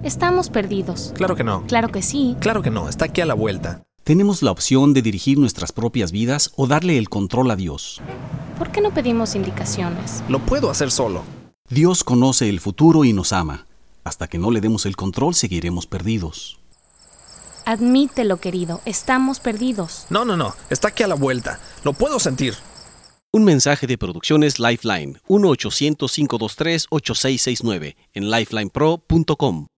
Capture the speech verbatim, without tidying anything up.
Estamos perdidos. Claro que no. Claro que sí. Claro que no, está aquí a la vuelta. Tenemos la opción de dirigir nuestras propias vidas o darle el control a Dios. ¿Por qué no pedimos indicaciones? Lo puedo hacer solo. Dios conoce el futuro y nos ama. Hasta que no le demos el control, seguiremos perdidos. Admítelo, querido, estamos perdidos. No, no, no, está aquí a la vuelta. Lo puedo sentir. Un mensaje de Producciones Lifeline, uno ochocientos, cinco dos tres, ocho seis seis nueve, en lifeline pro punto com.